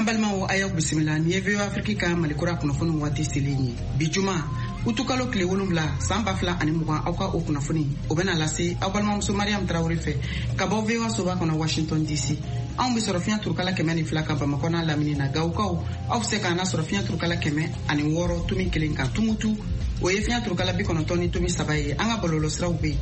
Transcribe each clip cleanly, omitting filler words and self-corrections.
Ambalma aya bisimila ni VOA Afrika malikura kunafunu wati silini bijuma utukalo kile wolumla samba fla ani mugan awka o kunafuni obena lasi awbalma muso Mariam Traoré fe kabo VOA soba kona Washington DC an bi sorofia turkala keme ni fla ka Bamako na lamini na gawkaw aw se kana sorofia turkala keme ani woro tumi kelen kan tumutu o ye fia turkala bi kono toni tumi sabaye anga bololo sraw be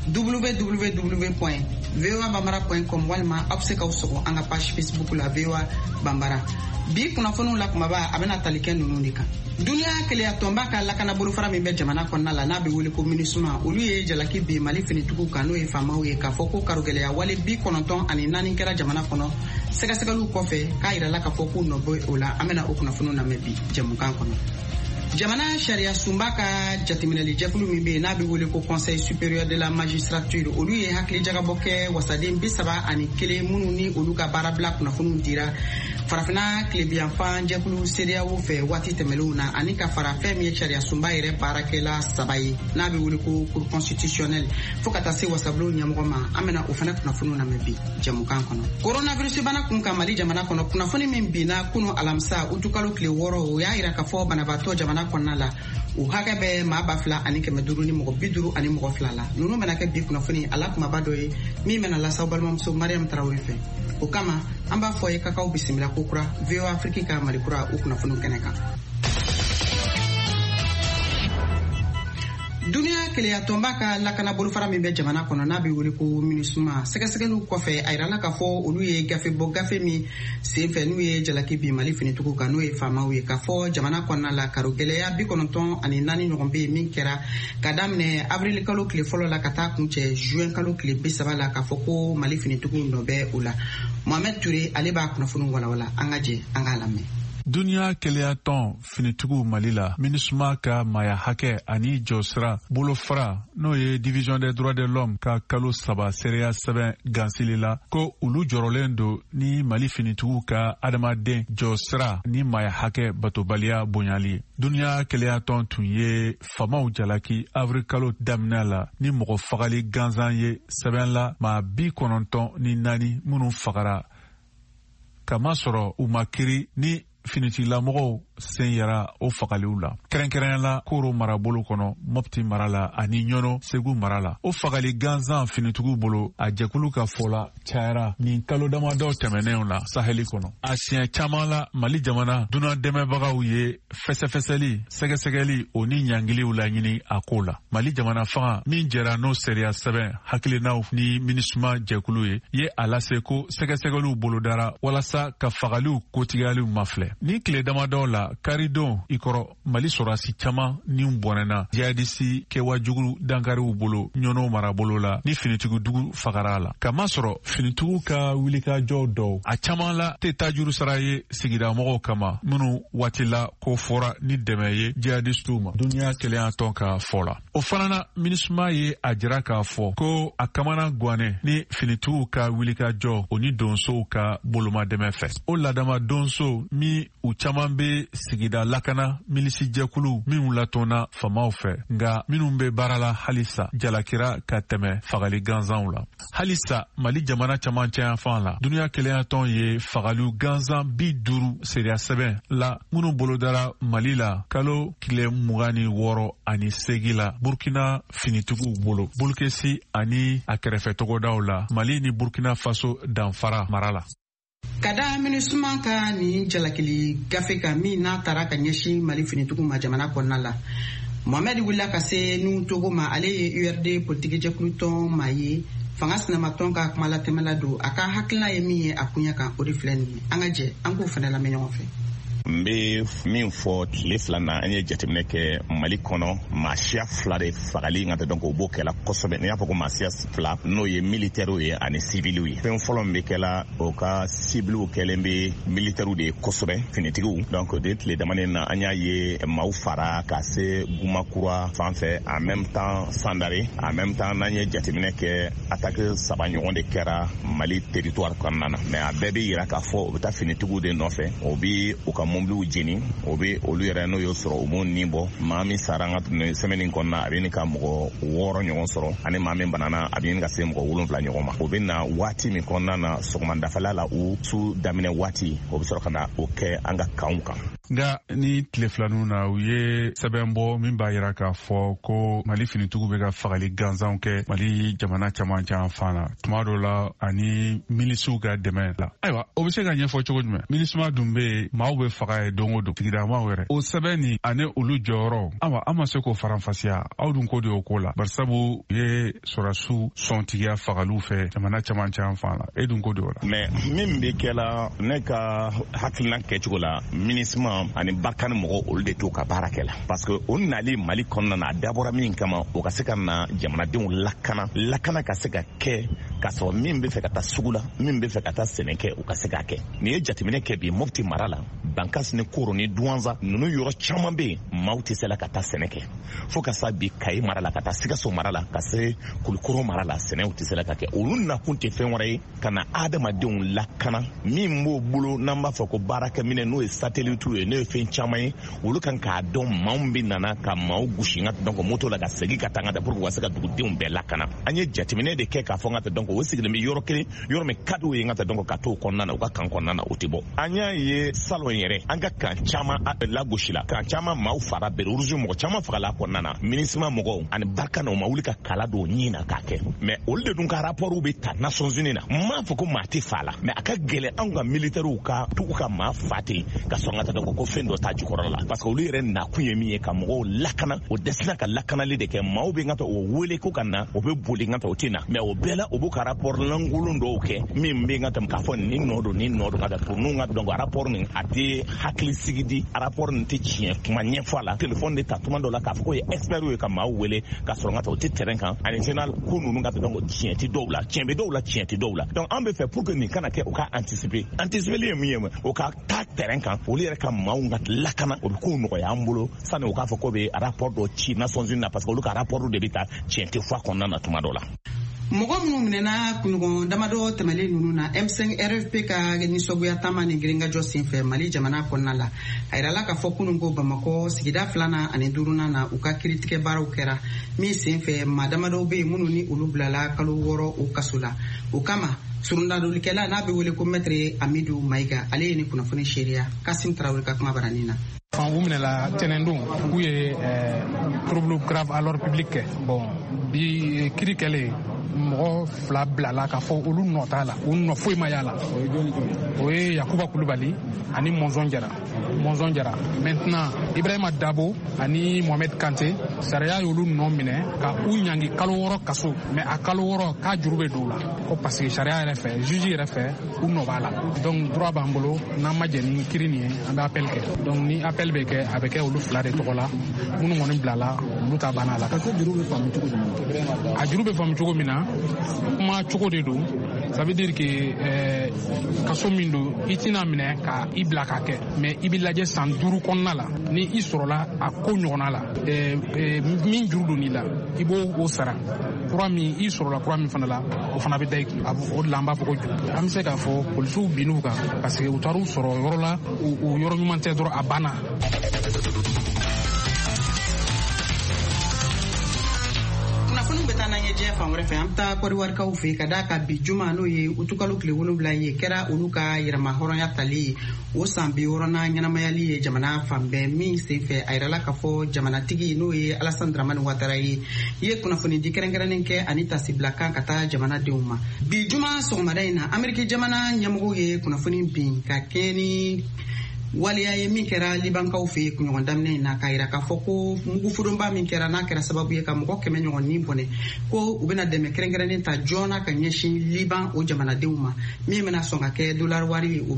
www.voabambara.com walma abseka usogo anga page Facebook la VOA Bambara bi kunafunu la kumaba abena taliken nunika dunia kele ya tomba ka lakana bolu fara min be jamana konna la na be wele ko minisuma olu ye jalaki be mali fini tuku kanu e famaw ye ka foko karugele ya wale bi kononton ani nani kera jamana kono sega lu kofe ka ira la ka foko no boy ola amena o kunafunu na mebi jamukan kono jamana sharia sumbaka jatiminali jekulu mimbe na be wole ko conseil supérieur de la magistrature olu ye hakli jagaboke wasadin bisaba ani kele mununi olu ka barabla kuna funu dira farafina klebian fan jekulu seria wo fe wati temeluna ani ka farafe mi sharia sumba ire barakela sabai na be wole ko cour constitutionnel fokata se wasablo nyamgoma amena ofana kuna funu na mebi jamukan kono coronavirus bana kunka mali jamana kono kuna funi mimbi na kuno alamsa utukalo kle woro ya ira ka fo bana bato jamana konnala u haka be ma bafla ani keme duru ni mo biduru ani mo flala nunu menake bi kuna funi ala kuma badoy mi mena la sawbal mom so Mariam Traoré fe o kama amba foye kakao bisimila kokura VOA Afrika malikura u kuna funu keneka dunia kele ya tombaka lakana bolu fara min be jamana kono na be wuli ko minisuma segasegelu kofe ayrala ka fo olu ye gafe mi sefe nu ye jalaki bi mali fini tuku ka nu ye famaw ye ka fo jamana konna la karugele ya bi kononton ani nani nyogombe min kera kadamne avril kalo kile folo la kata kunche juin kalo kile bisaba la ka fo ko mali fini tuku no be ula Mohamed Touré ale ba kono funu wala angaje angalame Dunia keleaton finitugu malila minisuma ka maya hake ani josra bolofra no ye division des droits de l'homme ka kalo saba seria seben gansilila ko ulu jorolendo ni mali finitugu ka adamaden josra ni maya hake batobalia bonyali dunia keleaton tunye famaw jalaki avril kalo damnala ni mogo fagali ganzan ye seben la ma bi kononton ni nani munu fagara kama soro umakiri ni finitila mogo sen yara o fagaliw la kɛrɛnkɛrɛnya la koro marabolo kɔnɔ mopti marala ani ɲɔnɔ segu marala o fagali ganzan finitugu bolo a jɛkulu ka fɔla cayara nin kalo damadɔ tɛmɛnenw la saheli kɔnɔ a siɲɛ caman la mali jamana dunan dɛmɛbagaw ye fɛsɛfɛsɛli sɛgɛsɛgɛli o ni ɲangiliw laɲini a ko la mali jamana fanga min jɛra n'o seriya sɛbɛn hakilinaw ni minisuma jɛkulu ye a lase ko sɛgɛsɛgɛliw bolodara walasa ka fagaliw kotigɛliw mafilɛ ni tile damadɔ la karidon ikɔrɔ mali sɔrɔsi caman ni bɔnɛna jihadisi kɛwajugu dankariw bolo ɲɔnɔ marabolo la ni finitugudugu fagara la kama sɔrɔ finitugu ka wulikajɔ dɔw a caman la tɛ taa juru sara ye sigida mɔgɔw kama minnu waati la ko fɔra ni dɛmɛ ye jihadistiw ma duniya kɛlɛya tɔn ka fɔ la o fana na minisuma ye a jira k'a fɔ ko a kamana gwanɛ ni finitugu ka wulikajɔ o ni donsow ka bolomadɛmɛ fɛ o ladama donso mi u caman be sigida lakana milisi jɛkulu minnu latɔnna famaw fɛ nga minnu be baara la halisa jalakira ka tɛmɛ fagali ganzanw la halisa mali jamana caman cɛyan fan la duniya kɛlɛya tɔn ye fagaliw ganzan 50 seriya sɛbɛn la minnu bolodara mali la kalo tile 26 ani 8 la burkina finituguw bolo bolokesi ani a kɛrɛfɛ tɔgɔdaw la mali ni burkina faso danfara mara la kada minisuma ka ni jalakili gafe ka min n'a tara ka ɲɛsin mali finitugu ma jamana kɔnɔna la Mohamed wulila ka se nu togo ma ale ye URD politiki jɛkulu tɔn ma ye fanga sinamatɔn ka kuma latɛmɛla don a ka hakilina ye min ye a kunya kan o de filɛ nin ye an ka jɛ an k'o fana lamɛn ɲɔgɔn fɛ n be min fɔ tile fila na an ye jateminɛ kɛ mali kɔnɔ maasiya fila de fagali ka tɛ dɔn k'o b'o kɛla kosɛbɛ n'i y'a fɔ ko maasiya fila n'o ye militɛriw ye ani siviliw ye fɛn fɔlɔ min be kɛla o ka siviliw kɛlen be militɛriw de ye kosɛbɛ finitigiw donc de tile damanin na an y'a ye maaw fara ka se gumakura fan fɛ en même temps sandare en même temps n'an ye jateminɛ kɛ attaque saba ɲɔgɔn de kɛra mali territoire kɔnɔna na mais a bɛɛ be yira k'a fɔ o be taa finitigiw de nɔfɛ o bi u ka mobile jeni o be olu yɛrɛ n'o y'o sɔrɔ o m'o ni bɔ maa min sara an ka semaine kɔnɔna a bɛ nin ka mɔgɔ 6 ɲɔgɔn sɔrɔ ani maa min banana a bɛ nin ka se mɔgɔ 7 ɲɔgɔn ma o bɛ na waati min kɔnɔna na sɔgɔmadafɛla la u su daminɛ waati o bɛ sɔrɔ ka na o kɛ an ka kanw kan. Nga ni tile filaninw na u ye sɛbɛn bɔ min b'a yira k'a fɔ ko Mali finitigiw bɛ ka fagali gansanw kɛ Mali jamana caman fan na tuma dɔw la ani milisiw ka dɛmɛ la. Ayiwa o bɛ se ka ɲɛfɔ cogo jumɛn? MINUSMA dun bɛ yen maaw bɛ faga ye don o don sigidamaw yɛrɛ o sɛbɛn nin ani olu jɔyɔrɔ ayiwa an ma se k'o faranfasiya aw dun ko de y'o ko la barisabu u ye sɔrɔdasiw sɔntigiya fagaliw fɛ jamana caman fan na e dun ko de y'o la. Mais min bɛ kɛla ne ka hakilina kɛcogo la MINUSMA ani Barkhane mɔgɔ olu de t'o ka baara kɛ la parce que o nali Mali kɔnɔna na a dabɔra min kama o ka se ka na jamanadenw lakana ka se ka kɛ ka sɔrɔ min bɛ fɛ ka taa sugu la min bɛ fɛ ka taa sɛnɛ kɛ o ka se k'a kɛ ni ye jateminɛ kɛ bi Mopti mara la Bankas ni Koro ni Douanza ninnu yɔrɔ caman bɛ yen maaw tɛ se la ka taa sɛnɛ kɛ fo ka sa bi Kayi mara la ka taa Sikaso mara la ka se Kulikoro mara la sɛnɛw tɛ se la ka kɛ olu nakun tɛ fɛn wɛrɛ ye ka na adamadenw lakana min b'o bolo n'an b'a fɔ ko baarakɛminɛ n'o ye satellite ye n'o ye fɛn caman ye olu kan k'a dɔn maaw bɛ nana ka maaw gosi n ka donc moto la ka segin ka taa n ka da pour que u ka se ka dugudenw bɛɛ lakana an ye jateminɛ de kɛ k'a fɔ n ka donc o sigilen bɛ yɔrɔ kelen yɔrɔ min ka d'u ye n ka donc ka t'o kɔnɔna na u ka kan kɔnɔna na o tɛ bɔ an y'a ye salon yɛrɛ an ka kan caman lagosi la kan caman maaw fara bɛɛ rouge mɔgɔ caman fagala kɔnɔna na MINUSMA mɔgɔw ani Barkhane o ma wuli ka kala don ɲin na k'a kɛ mais olu de dun ka rapport bɛ ta Nations Unies na n m'a fɔ ko maa tɛ fa la mais a ka gɛlɛn anw ka militaires ka tugu ka maa fa ten ka sɔn ka taa donc ko fɛn dɔ ta jukɔrɔ la parce que olu yɛrɛ nakun ye min ye ka mɔgɔw lakana o dɛsɛra ka lakanali de kɛ maaw bɛ n ka taa o wele ko ka na o bɛ boli n ka taa o tɛ na mais o bɛɛ la o b'u ka rapport lankolon dɔw kɛ min bɛ n ka taa k'a fɔ nin nɔ don ka taa pour n'u ka donc rapport nin a tɛ hakilisigi di rapport nin tɛ tiɲɛ kuma ɲɛfɔ a la téléphone de ta tuma dɔw la k'a fɔ ko ye expert ye ka maaw wele ka sɔrɔ n ka taa o tɛ terrain kan ani général ko ninnu ka taa donc tiɲɛ tɛ dɔw la tiɲɛ bɛ dɔw la tiɲɛ tɛ dɔw la donc an bɛ fɛ pour que nin kana kɛ o ka anticiper ye min ye o ka taa terrain kan olu yɛrɛ ka maaw ka lakana o bɛ k'o nɔgɔya an bolo sani o k'a fɔ ko bɛ rapport dɔ ci Nations Unies na parce que olu ka rapport de bɛ ta tiɲɛ tɛ fɔ a kɔnɔna na tuma dɔw la. mɔgɔ minnu minɛna kunɲɔgɔn damadɔ tɛmɛlen ninnu na M5 RFP ka nisɔngoya taama ni girinkajɔ senfɛ Mali jamana kɔnɔna la a yirala k'a fɔ kunun ko Bamakɔ sigida 2nan ani 5nan na u ka kiritigɛ baaraw kɛra min senfɛ maa damadɔ bɛ yen minnu ni olu bilala kalo 6 o kaso la o kama surundadolikɛla n'a bɛ wele ko Maître Amidou Maïga ale ye ni kunnafoni seereya Kasim Traoré ka kuma baranin na. Fan u minɛla tɛnɛndon k'u ye trouble grave à l'ordre public kɛ bon bi kiri kɛlen mɔgɔ 2 bilala k'a fɔ olu nɔ t'a la u nɔ foyi ma y'a la o ye Yakuba Kulubali ani Mɔnzɔn Jara maintenant Ibrahima Dabo ani Mohamed Kante sariya y'olu nɔ minɛ ka u ɲangi kalo 6 kaso mais a kalo 6 k'a juru bɛ don u la ko parce que sariya yɛrɛ fɛ juge yɛrɛ fɛ u nɔ b'a la donc droit b'an bolo n'an ma jɛ ni kiri nin ye an bɛ appel kɛ donc ni appel bɛ kɛ a bɛ kɛ olu 2 de tɔgɔ la minnu kɔni bilala olu ta banna a la. Parce que juru bɛ faamu cogo jumɛn? A juru bɛ faamu cogo min na kuma cogo de don ça veut dire que kaso min don i tɛna minɛ ka i bila k'a kɛ mais i bɛ lajɛ san 5 kɔnɔna la ni i sɔrɔla a ko ɲɔgɔnna la min juru don n'i la i b'o o sara kura min i sɔrɔla kura min fana la o fana bɛ da o de la an b'a fɔ ko juru an bɛ se k'a fɔ polisiw binn'u kan parce que u taar'u sɔrɔ yɔrɔ la o yɔrɔ ɲuman tɛ dɔrɔn a banna. diɲɛ fan wɛrɛ fɛ an bɛ taa kɔdiwarikaw fɛ ka da ka bi juma n'o ye utukalo tile 7 ye kɛra olu ka yɛrɛma hɔrɔnya tali ye o san 60 ɲɛnamayali ye jamana fan bɛɛ min senfɛ a yirala k'a fɔ jamanatigi n'o ye Alassane Dramane Ouattara ye ye kunnafoni di kɛrɛnkɛrɛnnen kɛ ani tasibila kan ka taa jamanadenw ma bi juma sɔgɔmada in na Ameriki jamana ɲɛmɔgɔw ye kunnafoni bin ka kɛ ni waliya ye min kɛra libankaw fɛ kunɲɔgɔn daminɛ in na k'a yira k'a fɔ ko mugufudonba min kɛra n'a kɛra sababu ye ka mɔgɔ 100 ɲɔgɔn ni bɔnɛ ko u bɛna dɛmɛ kɛrɛnkɛrɛnnen ta joona ka ɲɛsin liban o jamanadenw ma min bɛna sɔn ka kɛ dollar wari o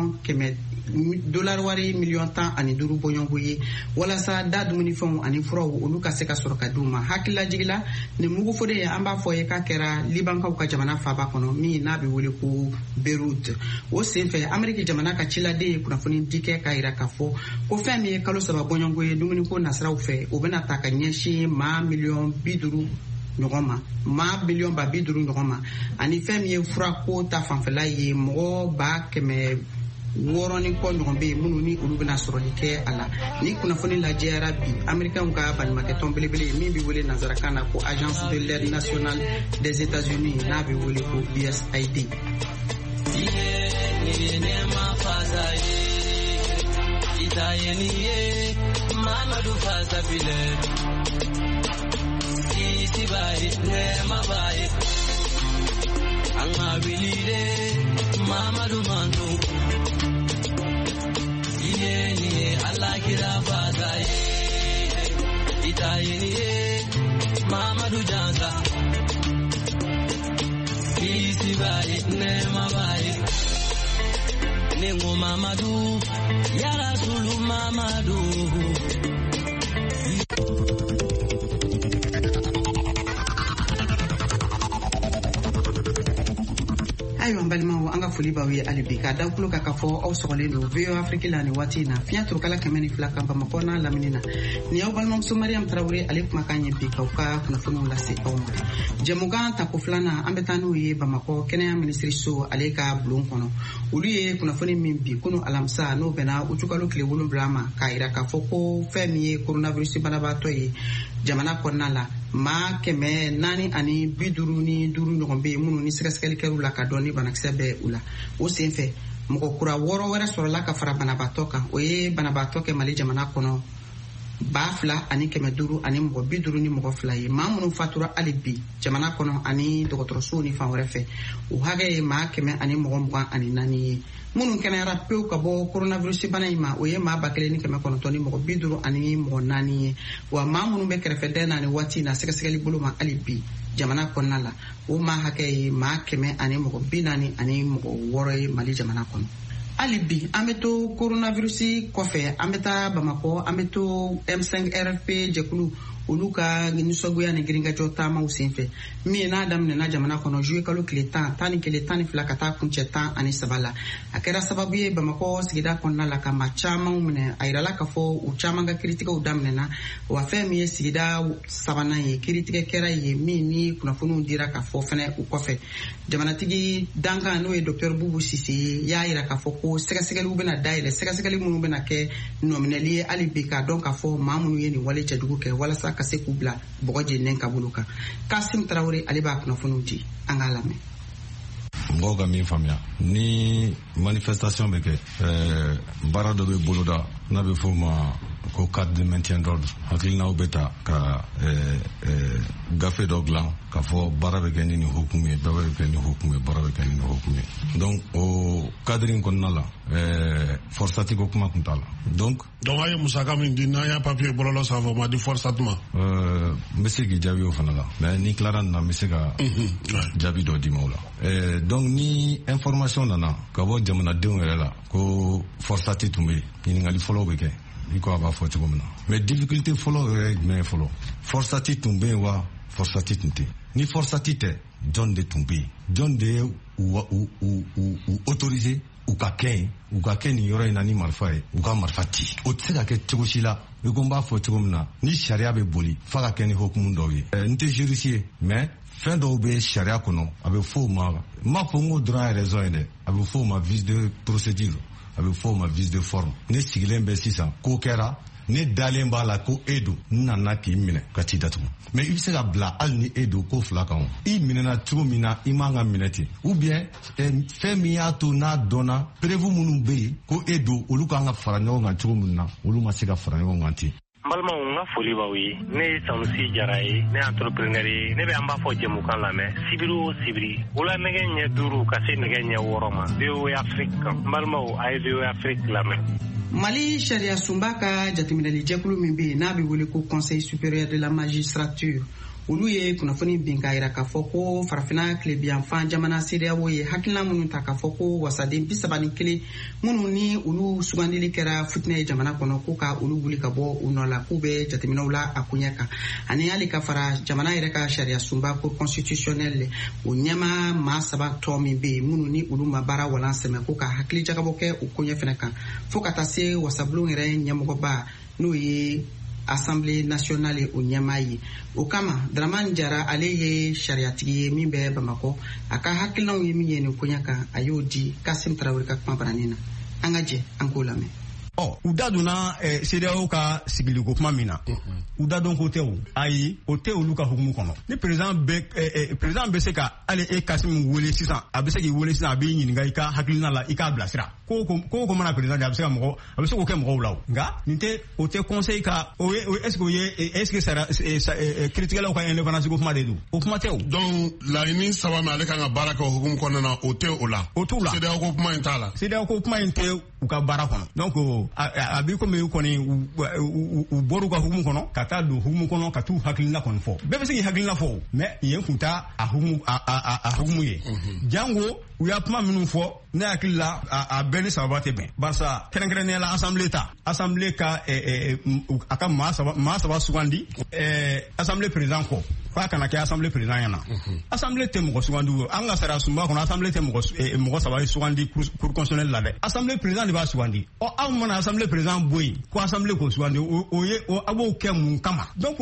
miliyɔn 15 bɔɲɔngo ye walasa da dumunifɛnw ani furaw olu ka se ka sɔrɔ ka d'u ma hakililajigila ni mugufude ye an b'a fɔ ye k'a kɛra libankaw ka jamana faaba kɔnɔ min n'a bɛ wele ko Beirut o senfɛ Ameriki jamana ka ciladen ye kunnafoni di kɛ k'a yira k'a fɔ ko fɛn min ye kalo 3 bɔɲɔngo ye dumuniko nasiraw fɛ o bɛna ta ka ɲɛsin maa miliyɔn 50 ɲɔgɔn ma maa miliyɔn 50 ɲɔgɔn ma ani fɛn min ye furako ta fanfɛla ye mɔgɔ 100 woroni ko ɲɔgɔn be minnu ni olu bena sɔrɔli kɛ a la ni kunnafoni lajɛyara bi américains ka balimakɛtɔn belebele min be wele nansarakan na ko agence de l'aide nationale des États-Unis n'a be wele ko USAID. Mamadu Mandu Yeni Allah kira fadaye Itayeni Mamadu Janza Isi baye nema baye Nengo Mamadu Ya Rasulu Mamadu ayo mbalimaw anga foli baw ye alibi ka dawkulo ka fɔ aw sɔgɔlen do VO Afrique la ni waati na fiya turkala kɛmɛ ni fila kan Bamako n'a laminina ni aw balimamuso Mariam Traoré ale kumakan ye bi k'aw ka kunnafoniw lase aw ma jɛmukan tako filanan an bɛ taa n'u ye Bamako kɛnɛya minisiriso ale ka bulon kɔnɔ olu ye kunnafoni min bi kunu alamisa n'o bɛnna ucukalo tile 7 ma k'a yira k'a fɔ ko fɛn min ye coronavirus banabaatɔ ye jamana kɔnɔna la maa 455 ɲɔgɔn be minnu ni sɛgɛsɛgɛli kɛr'u la ka dɔn ni banakisɛ bɛ u la o senfɛ mɔgɔ kura 6 wɛrɛ sɔrɔla ka fara banabaatɔ kan o ye banabaatɔ kɛ Mali jamana kɔnɔ 2,500 ani mɔgɔ 50 ni mɔgɔ 2 ye maa minnu fatura hali bi jamana kɔnɔ ani dɔgɔtɔrɔsow ni fan wɛrɛ fɛ o hakɛ ye maa 100 ani mɔgɔ 24 ye minnu kɛnɛyara pewu ka bɔ coronavirus bana in ma o ye maa 1,900 ni mɔgɔ 50 ani mɔgɔ 4 ye wa maa minnu bɛ kɛrɛfɛdɛn na ni waati na sɛgɛsɛgɛli bolo ma hali bi jamana kɔnɔna la o maa hakɛ ye maa 100 ani mɔgɔ 40 ani mɔgɔ 6 ye Mali jamana kɔnɔ. hali bi an bɛ to coronavirus kɔfɛ an bɛ taa Bamako an bɛ to M5RFP jɛkulu olu ka nisɔngoya ni girinkajɔ taamaw senfɛ min n'a daminɛna jamana kɔnɔ juillet kalo tile 10 tan ni 12 ka taa kuncɛ 13 la a kɛra sababu ye Bamako sigida kɔnɔna la ka maa caman minɛ a yirala k'a fɔ u caman ka kiritigɛw daminɛna wa fɛn min ye sigida 3nan ye kiritigɛ kɛra ye min ni kunnafoniw dira k'a fɔ fɛnɛ u kɔfɛ jamanatigi dankan n'o ye Dr Bubu Sise ye y'a yira k'a fɔ ko sɛgɛsɛgɛliw bɛna dayɛlɛ sɛgɛsɛgɛli minnu bɛna kɛ nɔminɛli ye hali bi k'a dɔn k'a fɔ maa minnu ye nin wale cɛjugu kɛ walasa ka se k'u bila bɔgɔ jeninen ka bolo kan Kasim Traoré ale b'a kunnafoniw di an k'a lamɛn. Mɔgɔw ka min faamuya ni manifestation bɛ kɛ baara dɔ bɛ boloda n'a bɛ fɔ o ma ko cadre de maintien d'ordre hakilinaw bɛ ta ka gafe dɔ dilan k'a fɔ baara bɛ kɛ ni nin hukumu ye bɛɛ bɛ kɛ ni hukumu ye baara bɛ kɛ ni nin hukumu ye donc o cadre in kɔnɔna la forçati ko kuma tun t'a la donc a ye musaka min di n'an y'a papier bɔlɔlɔ sanfɛ o ma di forçati ma n bɛ se k'i jaabi o fana la mais ni tilara nin na n bɛ se ka jaabi dɔ d'i ma o la donc ni information nana ka bɔ jamanadenw yɛrɛ la ko forçati tun bɛ yen ɲininkali fɔlɔw bɛ kɛ i ko a b'a fɔ cogo min na mais difficulté fɔlɔ yɛrɛ ye jumɛn ye fɔlɔ forçati tun bɛ yen wa forçati tun tɛ ni forçati tɛ jɔn de tun bɛ yen jɔn de ye u autorisé u ka kɛ nin yɔrɔ in na ni marifa ye u ka marifa ci o tɛ se ka kɛ cogo si la i ko n b'a fɔ cogo min na ni sariya bɛ boli f'a ka kɛ ni hukumu dɔw ye n tɛ juriste ye mais fɛn dɔw bɛ sariya kɔnɔ a bɛ fɔ o ma n m'a fɔ n ko dɔrɔn ye raison ye dɛ a bɛ fɔ o ma vice de procédure a bɛ fɔ o ma vice de forme ne sigilen bɛ sisan ko kɛra ne dalen b'a la ko e don n nana k'i minɛ ka t'i datugu mais i bɛ se ka bila hali ni e don ko 2 kan o i minɛna cogo min na i man ka minɛ ten ou bien fɛn min y'a to n'a dɔnna prévu minnu bɛ yen ko e don olu kan ka fara ɲɔgɔn kan cogo min na olu ma se ka fara ɲɔgɔn kan ten. N balimaw n ka foli b'aw ye ne ye Sanusi Jara ye ne ye entrepreneur ye ne bɛ an b'a fɔ jɛmukan lamɛn sibiri o sibiri wula nɛgɛ ɲɛ 5 ka se nɛgɛ ɲɛ 6 ma VOA Afrique kan n balimaw a ye VOA Afrique lamɛn. Mali sariya sunba ka jateminɛli jɛkulu min bɛ yen n'a bɛ wele ko Conseil supérieur de la magistrature olu ye kunnafoni bin k'a yira k'a fɔ ko farafinna tilebiyanfan jamana CEDEAO ye hakilina minnu ta k'a fɔ ko wasaden 31 minnu ni olu sugandili kɛra fitinɛ ye jamana kɔnɔ ko ka olu wuli ka bɔ u nɔ la k'u bɛ jateminɛw la a koɲɛ kan ani hali ka fara jamana yɛrɛ ka sariya sunba cour constitutionnelle o ɲɛma maa 7 tɔ min bɛ yen minnu ni olu ma baara walan sɛmɛ ko ka hakili jagabɔ kɛ o koɲɛ fɛnɛ kan fo ka taa se wasabulon yɛrɛ ɲɛmɔgɔba n'o ye Assemblée nationale o ɲɛmaa ye o kama Dramane Jara ale ye sariyatigi ye min bɛ Bamako a ka hakilinaw ye min ye nin koɲɛ kan a y'o di Kasim Traoré ka kuma baranin na an ka jɛ an k'o lamɛn. U da donna CEDEAO ka sigiliko kuma min na u da dɔn ko tɛ o ayi o tɛ olu ka hukumu kɔnɔ ni président bɛ se ka ale Kassim wele sisan a bɛ se k'i wele sisan a b'i ɲininka i ka hakilina la i k'a bilasira ko mana président a bɛ se k'o kɛ mɔgɔw la nka nin tɛ o tɛ conseil ka o ye est-ce que kiiritigɛlaw ka indépendance ko kuma de don o kuma tɛ o. donc laɲini saba min ale kan ka baara kɛ o hukumu kɔnɔna na o tɛ o la. o t'u la CEDEAO ko kuma in t'a la. CEDEAO ko kuma in tɛ u ka baara kɔnɔ donc a b'i komi kɔni u bɔr'u ka hukumu kɔnɔ ka taa don hukumu kɔnɔ ka t'u hakilina kɔni fɔ bɛɛ bɛ se k'i hakilina fɔ mais yen kun t'a hukumu ye jango u y'a kuma minnu fɔ ne hakili la a bɛɛ ni sababa tɛ bɛn barisa kɛrɛnkɛrɛnnenya la assemblée ka a ka maa saba sugandi assemblée président kɔ f'a kana kɛ assemblée président ɲɛna assemblée tɛ mɔgɔ sugandi o an ka sariya sunba kɔnɔ assemblée tɛ mɔgɔ saba ye sugandi cour constitutionnelle la dɛ assemblée président de b'a sugandi aw mana assemblée président bɔ yen ko assemblée k'o sugandi a b'o kɛ mun kama donc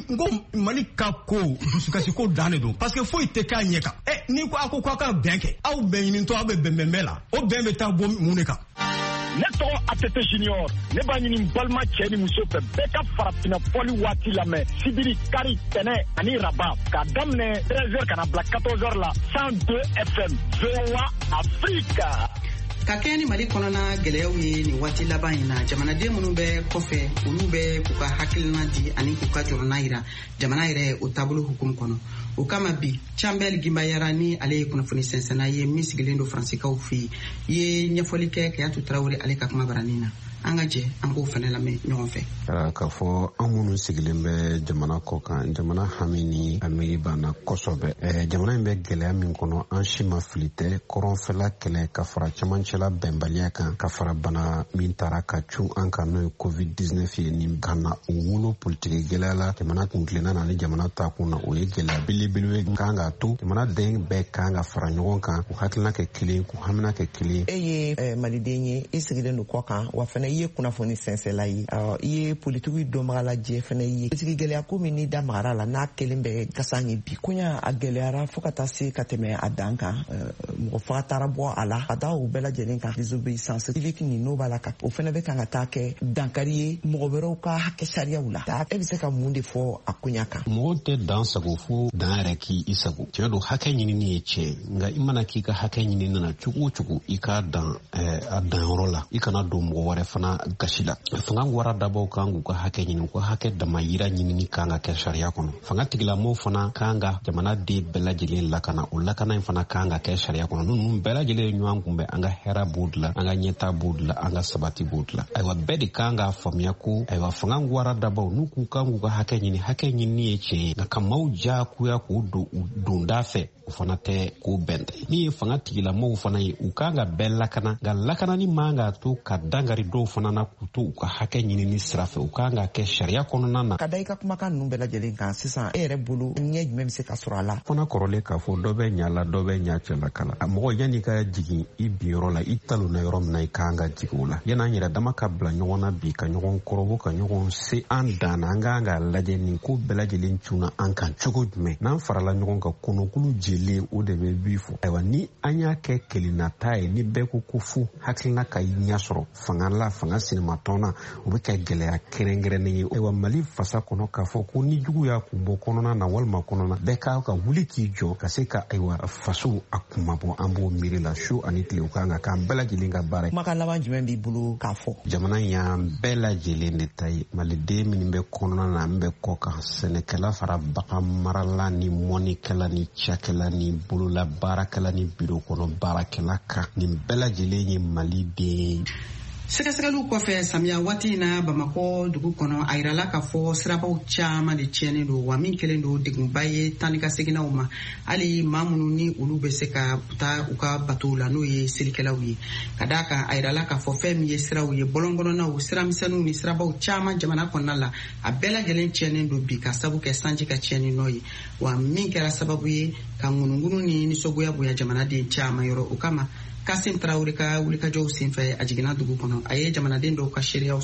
Mali ka ko dusukasi ko dan de don parce que foyi tɛ k'a ɲɛ kan ni ko a ko k'a ka bɛn kɛ aw bɛn ɲinitɔ aw bɛ bɛn la o bɛn bɛ taa bɔ mun de kan. Ne tɔgɔ ATT Junior ne b'a ɲini balima cɛ ni muso fɛ bɛɛ ka farafinna fɔli waati lamɛn sibiri kari tɛnɛ ani raba k'a daminɛ 13h kana bila 14h la 102 FM VOA Afrika. Ka kɛ ni Mali kɔnɔna gɛlɛyaw ye ni waati laban in na jamanaden minnu bɛ kɔfɛ olu bɛ k'u ka hakilina di ani k'u ka jɔrɔna yira jamana yɛrɛ o taabolo hukumu kɔnɔ o kama bi Campbell Gimbayara ni ale ye kunnafoni sɛnsɛnna ye min sigilen don Faransikaw fɛ ye ɲɛfɔli kɛ Kayatu Tarawele ale ka kuma baranin na an ka jɛ an k'o fana lamɛn ɲɔgɔn fɛ. K'a fɔ an minnu sigilen bɛ jamana kɔ kan jamana hami ni a miiri banna kosɛbɛ jamana in bɛ gɛlɛya min kɔnɔ an si ma fili tɛ kɔrɔnfɛla kɛlɛ ka fara camancɛla bɛnbaliya kan ka fara bana min taara ka cun an kan n'o ye covid-19 ye nin ka na o wolo politiki gɛlɛya la jamana kun tilenna na ni jamana ta kun na o ye gɛlɛya belebele kan ka to jamana den bɛɛ kan ka fara ɲɔgɔn kan k'u hakilina kɛ kelen k'u hamina kɛ kelen. E ye maliden ye i sigilen don kɔ kan wa fana i ye kunnafoni sɛnsɛnla ye i ye politiki dɔnbaga lajɛ fana ye politiki gɛlɛya ko min n'i da magara la n'a kelen bɛ gasan ye bi koɲa a gɛlɛyara fo ka taa se ka tɛmɛ a dan kan mɔgɔ faga taara bɔ a la ka taa o bɛɛ lajɛlen kan désobéissance civique ni n'o b'a la ka o fana bɛ kan ka taa kɛ dankari ye mɔgɔ wɛrɛw ka hakɛ sariyaw la e bɛ se ka mun de fɔ a koɲa kan. mɔgɔw tɛ dan sago fo dan yɛrɛ k'i sago tiɲɛ don hakɛ ɲinini ye tiɲɛ nka i mana k'i ka hakɛ ɲini nana cogo o cogo i k'a dan a danyɔrɔ la i kana don mɔgɔ wɛrɛ fana gasi la fanga wara dabaw kan k'u ka hakɛ ɲini ko hakɛ dama yira ɲinini kan ka kɛ sariya kɔnɔ fanga tigilamɔgɔw fana kan ka jamanaden bɛɛ lajɛlen lakana o lakana in fana kan ka kɛ sariya kɔnɔ ninnu bɛɛ lajɛlen ye ɲɔgɔn kunbɛn an ka hɛrɛ b'o de la an ka ɲɛta b'o de la an ka sabati b'o de la ayiwa bɛɛ de kan ka faamuya ko ayiwa fanga wara dabaw n'u k'u kan k'u ka hakɛ ɲini ye tiɲɛ ye nka ka maaw diyagoya k'o don da fɛ o fana tɛ k'o bɛn tɛ min ye fanga tigilamɔgɔw fana ye u kan ka bɛɛ lakana nka lakanani man ka to ka dangari dɔw fana na k'u to u ka hakɛ ɲinini sira fɛ u kan ka kɛ sariya kɔnɔna na. Ka da i ka kumakan ninnu bɛɛ lajɛlen kan sisan e yɛrɛ bolo ɲɛ jumɛn bɛ se ka sɔrɔ a la. Fana kɔrɔlen k'a fɔ dɔ bɛ ɲa la dɔ bɛ ɲa cɛla kala a mɔgɔ yanni ka jigin i bin yɔrɔ la i talonna yɔrɔ min na i kan ka jigin o la yan'an yɛrɛ dama ka bila ɲɔgɔn na bi ka ɲɔgɔn kɔrɔbɔ ka ɲɔgɔn se an dan na an kan ka lajɛ nin ko bɛɛ lajɛlen cunna an kan cogo jumɛn n'an farala ɲɔgɔn kan kɔnɔkulu jɛlen o de bɛ bi fɔ ayiwa ni an y'a kɛ kelennata ye ni bɛɛ ko fu hakilina ka ɲɛ sɔrɔ fanga sinimatɔn na o bɛ kɛ gɛlɛya kɛrɛnkɛrɛnnen ye ayiwa Mali fasa kɔnɔ k'a fɔ ko ni jugu y'a kun bɔ kɔnɔna na walima kɔnɔna bɛɛ k'a ka wuli k'i jɔ ka se ka ayiwa faso a kumabɔ an b'o miiri la su ani tile u kan ka k'an bɛɛ lajɛlen ka baara ye. Kumakan laban jumɛn b'i bolo k'a fɔ. Jamana y'an bɛɛ lajɛlen de ta ye maliden minnu bɛ kɔnɔna na an bɛ kɔ kan sɛnɛkɛla fara bagan marala ni mɔnikɛla ni cakɛla ni bolola baarakɛla ni biro kɔnɔ baarakɛla kan nin bɛɛ lajɛlen ye maliden. Sɛgɛsɛgɛliw kɔfɛ samiya waati in na Bamakɔ dugu kɔnɔ a yirala k'a fɔ sirabaw caman de tiɲɛnen don wa min kɛlen don degunba ye tan ni ka seginnaw ma hali maa minnu ni olu bɛ se ka taa u ka batow la n'o ye selikɛlaw ye ka d'a kan a yirala k'a fɔ fɛn min ye siraw ye bɔlɔnkɔnɔnaw siramisɛnninw ni sirabaw caman jamana kɔnɔna la a bɛɛ lajɛlen tiɲɛnen don bi ka sabu kɛ sanji ka tiɲɛni nɔ ye wa min kɛra sababu ye ka ŋunungunu ni nisɔngoya bonya jamanaden caman yɔrɔ o kama Kassim Tarawele ka wulikajɔw senfɛ a jiginna dugu kɔnɔ a ye jamanaden dɔw ka seereyaw sɔrɔ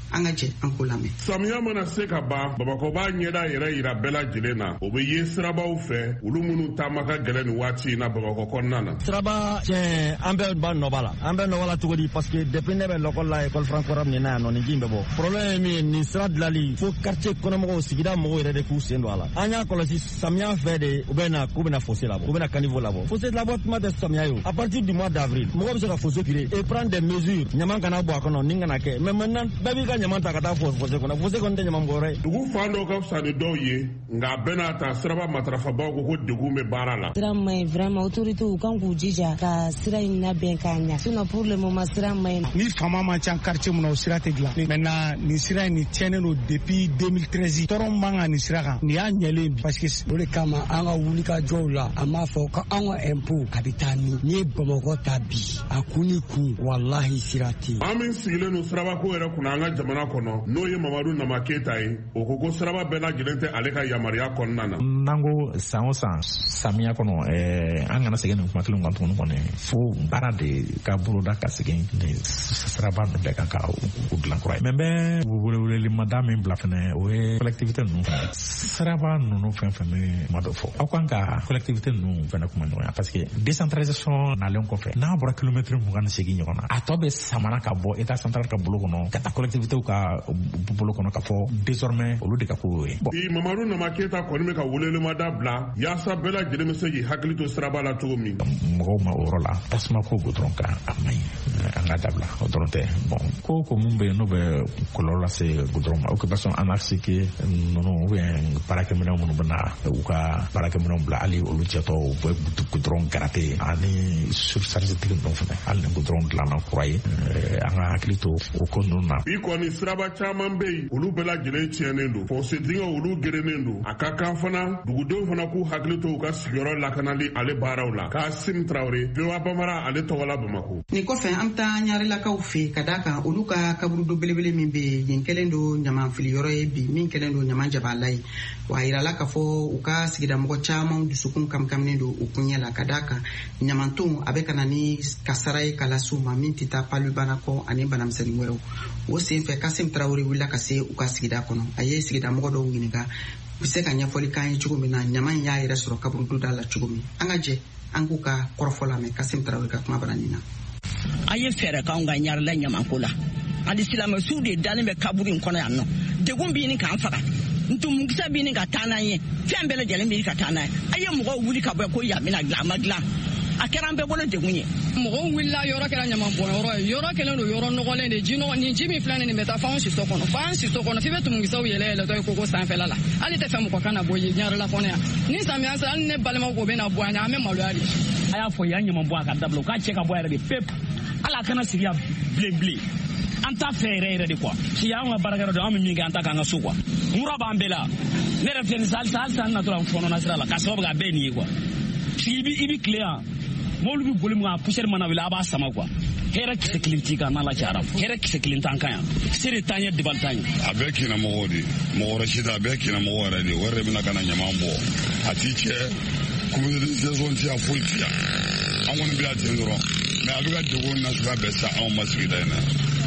an ka jɛ an ko lamɛn. Samiya mana se ka ban Bamakɔ b'a ɲɛda yɛrɛ yira bɛɛ lajɛlen na o bɛ ye sirabaw fɛ olu minnu taama ka gɛlɛn nin waati in na Bamakɔ kɔnɔna na. Siraba tiɲɛ an bɛɛ b'a nɔba la an bɛɛ nɔba la cogo di parce que depuis ne bɛ l'école la école française min na yan nɔ nin ji in bɛ bɔ problème ye min ye nin sira dilanli fo quartier kɔnɔmɔgɔw sigida mɔgɔw yɛrɛ de k'u sen don a la an y'a kɔlɔsi samiya fɛ de u bɛ na k'u bɛna fossé labɔ u bɛna caniveau labɔ fossé labɔ tuma tɛ samiya ye o à partir du mois d'avril mɔgɔ bɛ se ka fossé créer et prendre des mesures ɲaman kana bɔ a kɔnɔ nin kana kɛ mais maintenant bɛɛ b'i ka ɲaman ta ka taa fossé kɔnɔ fossé kɔni tɛ ɲaman bɔ yɔrɔ ye. Dugu fan dɔw ka fisa ni dɔw ye nka a bɛɛ n'a ta siraba matarafabaw ko degun bɛ baara la. Sira man ɲi vraiment autorités u kan k'u jija ka sira in labɛn k'a ɲa sinon pour le moment sira man ɲi. Ni fama man ca quartier mun na o sira tɛ dilan maintenant nin sira in nin tiɲɛnen don depuis 2013 tɔɔrɔ man kan nin sira kan nin y'a ɲɛlen bi parce que o de kama an ka wuli ka jɔw la an b'a fɔ ko an ka impôt a bɛ taa min n'i ye Bamakɔ ta bi a kun ni kun walahi sira tɛ yen. An min sigilen don sirabako yɛrɛ kunna an ka jamana kɔnɔ n'o ye Mamadu Nama Keyita ye o ko ko siraba bɛɛ lajɛlen tɛ ale ka yamaruya kɔnɔna na. N'an ko san o san samiya kɔnɔ an kana segin nin kuma kelen kan tuguni kɔni fo baara de ka boloda ka segin nin siraba ninnu bɛɛ kan ka u dilan kura ye. Mɛ n bɛ welewelemada min bila fɛnɛ o ye collectivité ninnu fɛnɛ siraba ninnu fɛn fɛn bɛ kuma dɔ fɔ aw kan ka collectivité ninnu fɛnɛ kuma ɲɔgɔn parce que décentralisation nalen kɔfɛ n'a bɔra kilomètre 28 ɲɔgɔn na a tɔ bɛ samana ka bɔ état central ka bolo kɔnɔ ka taa collectivitéw ka bolo kɔnɔ ka fɔ désormais olu de ka ko ye. Bi Mamadu Nama Keyita kɔni bɛ ka welewelemada bila yaasa bɛɛ lajɛlen bɛ se k'i hakili to siraba la cogo min. Mɔgɔw ma o yɔrɔ la tasuma ko dɔrɔn kan a man ɲi an ka dabila o dɔrɔn tɛ bon ko mun bɛ yen n'o bɛ kɔlɔlɔ lase goudron ma occupation anarchique ninnu ou bien baarakɛminɛw minnu bɛ na u ka baarakɛminɛw bila hali olu cɛtɔ u bɛ goudron gratter ani surcharge tigi ninnu fɛnɛ hali ni goudron dilanna kura ye an ka hakili to o ko ninnu na. Bi kɔni siraba caman bɛ yen olu bɛɛ lajɛlen tiɲɛnen don fossé dingɛw olu gerennen don a ka kan fana dugudenw fana k'u hakili to u ka sigiyɔrɔ lakanali ale baaraw la. Kasim Traoré VOA Bambara ale tɔgɔ la Bamakɔ. Nin kɔfɛ an bɛ taa ɲarilakaw fɛ ka d'a kan olu ka kaburudo belebele min bɛ yen kɛlen don ɲamanfili yɔrɔ ye bi min kɛlen don ɲaman jabala ye wa a yirala k'a fɔ u ka sigida mɔgɔ caman dusukun kamkaminen don u kuɲɛ la ka d'a kan ɲamantonw a bɛ ka na ni kasara ye k'a lase u ma min tɛ taa palubana kɔ ani banamisɛnnin wɛrɛw o senfɛ Kasim Traoré wulila ka se u ka sigida kɔnɔ a ye sigida mɔgɔ dɔw ɲininka u bɛ se ka ɲɛfɔli k'an ye cogo min na ɲaman y'a yɛrɛ sɔrɔ kaburudoda la cogo min an ka jɛ an k'u ka kɔrɔfɔ lamɛn Kasim Traoré ka kuma bara nin na. A ye fɛɛrɛ k'anw ka ɲarila ɲamanko la hali silamɛsiw de dalen bɛ kaburu in kɔnɔ yan nɔ degun b'i ni k'an faga ntumukisɛ b'i ni ka taa n'an ye fɛn bɛɛ lajɛlen b'i ka taa n'an ye a ye mɔgɔw wuli ka bɔ ko yan bɛna dilan a ma dilan a kɛra an bɛɛ bolo degun ye. Mɔgɔw wulila yɔrɔ kɛra ɲamanbɔnyɔrɔ ye yɔrɔ kɛlen don yɔrɔ nɔgɔlen de nin ji min filɛ nin bɛ taa f'anw siso kɔnɔ f'i bɛ tumukisɛw yɛlɛtɔ ye koko sanfɛla la hali tɛ fɛn mɔgɔ kana bɔ yen ɲarila kɔnɔ yan ni samiya sera hali ne balimaw ko bɛna bɔ yan an bɛ maloya de. A y'a fɔ yan ɲaman bɔ a ka dabila u k'a cɛ ka bɔ yɛrɛ de pepu ala kana sigi yan bilen an t'a fɛ yɛrɛ de quoi si an ka baarakɛyɔrɔ don an bɛ min kɛ an ta k'an ka so quoi mura b'an bɛɛ la ne yɛrɛ filɛ nin halisa an natɔla fɔnɔna sira la k'a sababu kɛ a bɛɛ nin ye quoi si i bi tile yan mobili bɛ boli min kan poussière mana wuli a b'a sama quoi hɛrɛ kisɛ kelen t'i kan n'ala cayara hɛrɛ kisɛ kelen t'an kan yan se de t'an ye dabali t'an ye. A bɛɛ kina mɔgɔw de mɔgɔ wɛrɛ si tɛ a bɛɛ kina mɔgɔ yɛrɛ de o yɛrɛ de bɛna ka na ɲaman bɔ a t'i cɛ communauté ti yan foyi ti yan an kɔni bɛ yan ten dɔrɔn mɛ a bɛ ka degun nasuguya bɛɛ sa anw ma sigida in na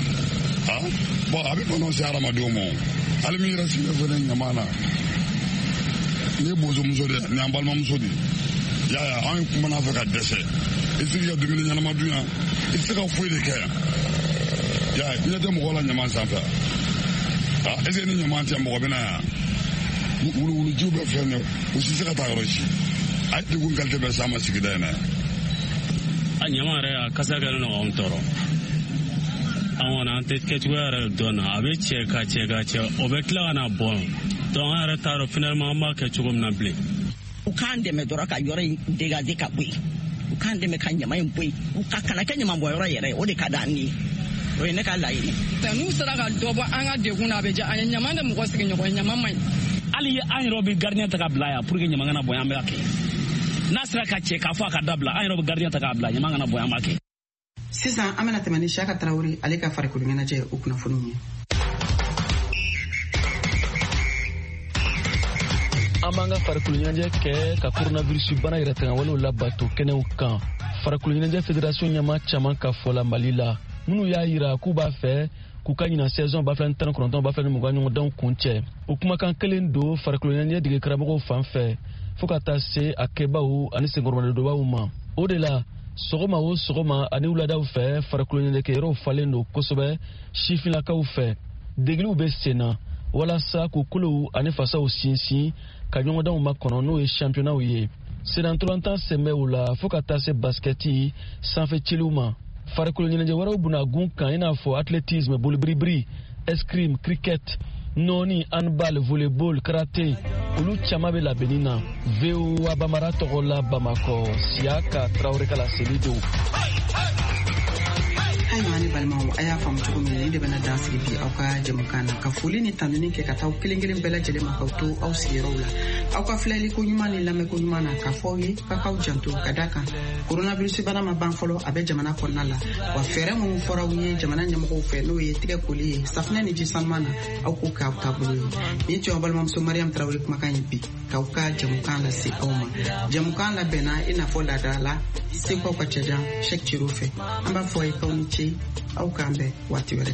bon a bɛ kɔnɔ se hadamadenw ma hali min yɛrɛ sigilen fɛnɛ ɲaman na ni ye bozomuso de ni an balimamuso de y'a anw kumana fɛ ka dɛsɛ i tɛ se ka dumuni ɲɛnama dun yan i tɛ se ka foyi de kɛ yan y'a ye ɲɛ tɛ mɔgɔ la ɲaman sanfɛ est ce que ni ɲaman tɛ mɔgɔ bɛ na yan wuluwulujiw bɛ fɛn dɛ u si se ka taa yɔrɔ si a ye degun qualité bɛɛ s'a ma sigida in na a ɲaman yɛrɛ a kasa kɛlen don k'anw tɔɔrɔ an kɔni an tɛ kɛcogoya yɛrɛ dɔn na a bɛ cɛ ka cɛ o bɛ tila ka na bɔn donc an yɛrɛ t'a dɔn finalement an b'a kɛ cogo min na bilen. U k'an dɛmɛ dɔrɔn ka yɔrɔ in dégager ka bɔ yen u k'an dɛmɛ ka ɲaman in bɔ yen u ka kana kɛ ɲaman bɔ yɔrɔ yɛrɛ o de ka d'an ye o ye ne ka laɲini. N'u sera ka dɔ bɔ an ka degun na a bɛ diya an ye ɲaman de mɔgɔ sigi ɲɔgɔn ye ɲaman man ɲi. Hali an yɛrɛ bɛ gardien ta ka bila yan pour que ɲaman kana bɔ yan an bɛ kɛ n'a sera ka cɛ k'a fɔ a ka dabila an yɛrɛ bɛ gardien ta k'a bila ɲaman kana bɔ yan an b'a kɛ. Sisan an bɛna tɛmɛ ni Siyaka Tarawele ale ka farikolo ɲɛnajɛ o kunnafoniw ye. An b'an ka farikolo ɲɛnajɛ kɛ ka coronavirus bana yɛrɛ tanga walew labato kɛnɛw kan. Farikolo ɲɛnajɛ fédération ɲɛma caman ka fɔ la Mali la minnu y'a yira k'u b'a fɛ k'u ka ɲina saison 2019 2020 ɲɔgɔndanw kun cɛ. O kumakan kelen don farikolo ɲɛnajɛ dege karamɔgɔw fan fɛ fo ka taa se a kɛbaw ani senkɔrɔmaledonbaw ma. O de la sɔgɔma o sɔgɔma ani wuladaw fɛ farikolo ɲɛnajɛkɛyɔrɔw falen don kosɛbɛ sifinlakaw fɛ. Degeliw bɛ sen na walasa k'u kolow ani fasaw sinsin ka ɲɔgɔndanw makɔnɔ n'o ye championnatw ye. Senantolantan sɛmɛ o la fo ka taa se baskɛti sanfɛ ciliw ma. Farikolo ɲɛnajɛ wɛrɛw bɛna gun kan i n'a fɔ athlétisme, bolibiribiri, escrime, cricket, nɔɔni, handball, volleyball, karaté olu caman bɛ labɛnni na. VOA Bambara tɔgɔ la Bamakɔ, Siaka Traoré ka laseli don. Ayiwa ni balimaw a y'a faamu cogo min ni de bɛna dan sigi bi aw ka jɛmukan na ka foli ni tanuni kɛ ka taa kelen kelen bɛɛ lajɛlen ma k'aw to aw sigiyɔrɔw la aw ka filɛli ko ɲuman ni lamɛn ko ɲuman na k'a fɔ aw ye k'aw janto ka da kan coronavirus bana ma ban fɔlɔ a bɛ jamana kɔnɔna la wa fɛɛrɛ minnu fɔra aw ye jamana ɲɛmɔgɔw fɛ n'o ye tigɛ koli ye safunɛ ni ji sanuman na aw k'o kɛ aw taabolo ye ni cɛw balimamuso Mariam Traoré kumakan ye bi k'aw ka jɛmukan lase aw ma jɛmukan labɛnna i n'a fɔ laada la sekaw ka cɛjan Cheikh Thiro fɛ an b'a fɔ a ye k'aw ni ce aw k'an bɛn waati wɛrɛ.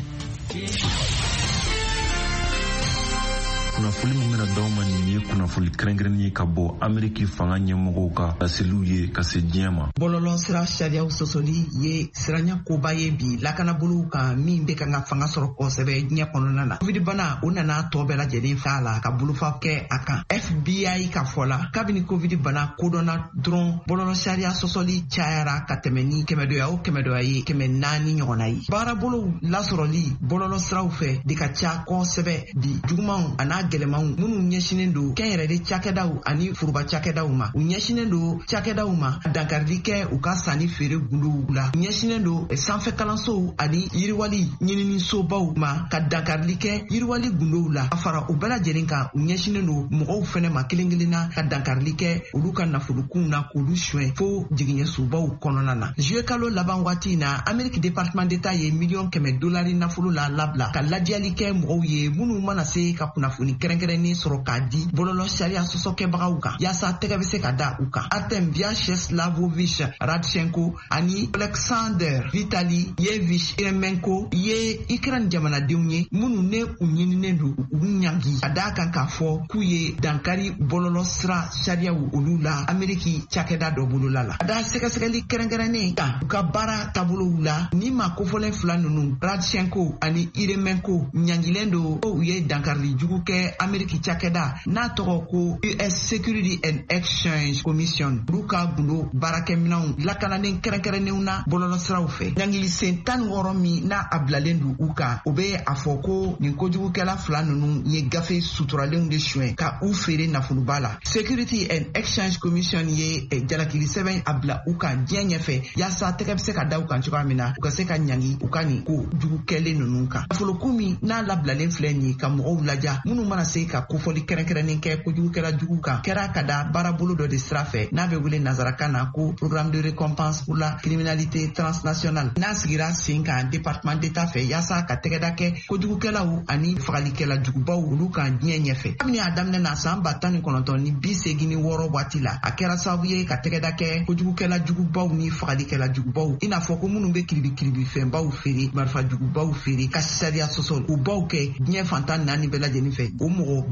kunnafoni min bɛna d'aw ma nin ye kunnafoni kɛrɛnkɛrɛnnen ye ka bɔ Ameriki fanga ɲɛmɔgɔw ka laseliw ye ka se diɲɛ ma. Bɔlɔlɔ sira sariyaw sɔsɔli ye siranya koba ye bi lakanabolow kan min bɛ kan ka fanga sɔrɔ kosɛbɛ diɲɛ kɔnɔna na. Covid bana o nana tɔ bɛɛ lajɛlen fɛ a la ka bolofa kɛ a kan. FBI ka fɔ la kabini Covid bana kodɔnna dɔrɔn bɔlɔlɔ sariya sɔsɔli cayara ka tɛmɛ ni 100 o 100 ye 400 ɲɔgɔnna ye. Baarabolow lasɔrɔli bɔlɔlɔ siraw fɛ de ka ca kosɛbɛ bi jugumanw ana gɛlɛmanw minnu ɲɛsinen don kɛnyɛrɛde cakɛdaw ani furuba cakɛdaw ma. U ɲɛsinen don cakɛdaw ma dankarili kɛ u ka sanni feere gundow la. U ɲɛsinen don sanfɛ kalansow ani yiriwali ɲininisobaw ma ka dankarili kɛ yiriwali gundow la. A fara u bɛɛ lajɛlen kan u ɲɛsinen don mɔgɔw fɛnɛ ma kelen kelen na ka dankarili kɛ olu ka nafolokun na k'olu suɲɛ fo jigiɲɛsobaw kɔnɔna na. Juillet kalo laban waati in na Ameriki Département d'État ye $1,000,000 nafolo la labila ka lajɛli kɛ mɔgɔw ye minnu mana se ka kunnafoni kɛrɛnkɛrɛnnen sɔrɔ k'a di bɔlɔlɔ sariya sɔsɔkɛbagaw kan yaasa tɛgɛ bɛ se ka da u kan. Artem Vyacheslavovic Radchenko ani Alexander Vitalievich Eremenko ye Ukraine jamanadenw ye minnu ne u ɲininen don u ɲangi ka da kan k'a fɔ k'u ye dankari bɔlɔlɔ sira sariyaw olu la Ameriki cakɛda dɔ bolola la. A da sɛgɛsɛgɛli kɛrɛnkɛrɛnnen kan u ka baara taabolow la ni ma kofɔlen fila ninnu Radchenko ani Eremenko ɲangilen don u ye dankari jugu kɛ Ameriki cakɛda n'a tɔgɔ ko US Security and Exchange Commission olu ka gundo baarakɛminɛnw lakananen kɛrɛnkɛrɛnnenw na bɔlɔlɔ siraw fɛ. Ɲangili sen 16 min n'a a bilalen don u kan o bɛ a fɔ ko nin kojugukɛla fila ninnu ye gafe suturalenw de suɲɛ ka u feere nafoloba la. Security and Exchange Commission ye jalakili sɛbɛn a bila u kan diɲɛ ɲɛfɛ yaasa tɛgɛ bɛ se ka da u kan cogoya min na u ka se ka ɲangi u ka nin ko jugukɛlen ninnu kan. Nafoloko min n'a labilalen filɛ nin ye ka mɔgɔw laja minnu mana se ka kofɔli kɛrɛnkɛrɛnnen kɛ kojugukɛla jugu kan kɛra ka da baarabolo dɔ de sira fɛ n'a bɛ wele nazarakan na ko Programme de récompense pour la criminalité transnationale n'a sigira sen kan Département d'État fɛ yaasa ka tɛgɛda kɛ kojugukɛlaw ani fagalikɛla jugubaw olu kan diɲɛ ɲɛfɛ. Kabini a daminɛ na san 2019 ni 86 waati la a kɛra sababu ye ka tɛgɛda kɛ kojugukɛla jugubaw ni fagalikɛla jugubaw i n'a fɔ ko minnu bɛ kiribikiribi fɛnbaw feere marifa jugubaw feere ka sariya sɔsɔ u baw kɛ diɲɛ fantan 4 bɛɛ lajɛlen fɛ. O mɔgɔ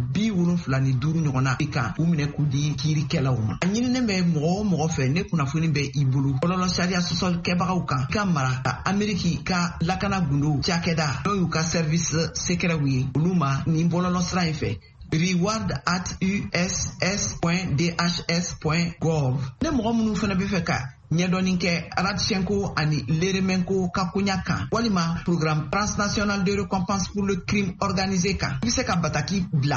75 ɲɔgɔnna i kan u minɛ k'u di kiirikɛlaw ma. A ɲininen bɛ mɔgɔ o mɔgɔ fɛ ne kunnafoni bɛ i bolo bɔlɔlɔ sariya sɔsɔlikɛbagaw kan i ka mara ka Ameriki ka lakana gundo cakɛda n'o y'u ka service secrètw ye olu ma nin bɔlɔlɔ sira in fɛ reward@uss.dhs.gov. Ne mɔgɔ minnu fana bɛ fɛ ka ɲɛdɔnni kɛ Radchenko ani Leremenko ka koɲa kan walima Programme transnational de récompense pour le crime organisé kan i bɛ se ka bataki bila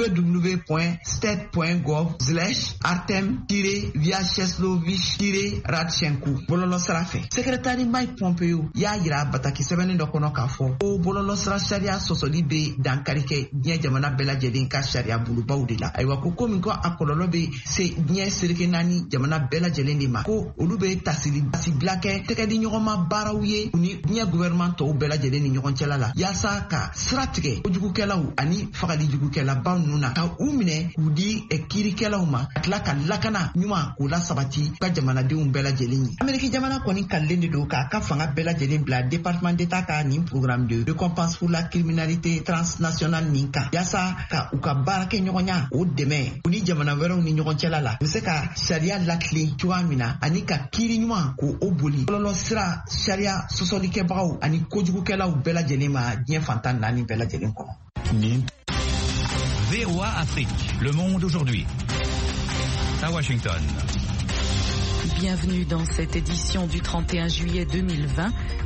www.state.gov/Artem-Vyacheslovich-Radchenko bɔlɔlɔ sira fɛ. Sekretari Mike Pompeo y'a yira bataki sɛbɛnnin dɔ kɔnɔ k'a fɔ ko bɔlɔlɔ sira sariya sɔsɔli bɛ dankari kɛ diɲɛ jamana bɛɛ lajɛlen ka sariya bolobaw de la. Ayiwa ko komi ko a kɔlɔlɔ bɛ se diɲɛ seleke 4 jamana bɛɛ lajɛlen de ma ko olu be tasibila kɛ tɛgɛdi ɲɔgɔn ma baaraw ye u ni diɲɛ gouvernement tɔw bɛɛ lajɛlen ni ɲɔgɔn cɛla la yaasa ka sira tigɛ kojugukɛlaw ani fagalijugukɛlabaw ninnu na ka u minɛ k'u di kiirikɛlaw ma ka tila ka lakana ɲuman k'u la sabati ka jamanadenw bɛɛ lajɛlen ye. Ameriki jamana kɔni kalilen de don k'a ka fanga bɛɛ lajɛlen bila département d'état ka nin programme de récompense pour la criminalité transnationale nin kan yaasa ka u ka baara kɛ ɲɔgɔnya o dɛmɛ u ni jamana wɛrɛw ni ɲɔgɔn cɛla la u bɛ se ka sariya latilen cogoya min na ani ka kiiri ɲuman k'o boli kɔlɔlɔ sira sariya sɔsɔlikɛbagaw ani kojugukɛlaw bɛɛ lajɛlen ma diɲɛ fantan naani bɛɛ lajɛlen kɔnɔ. VOA Afrique, le monde aujourd'hui. À Washington. Bienvenue dans cette édition du 31 juillet 2020.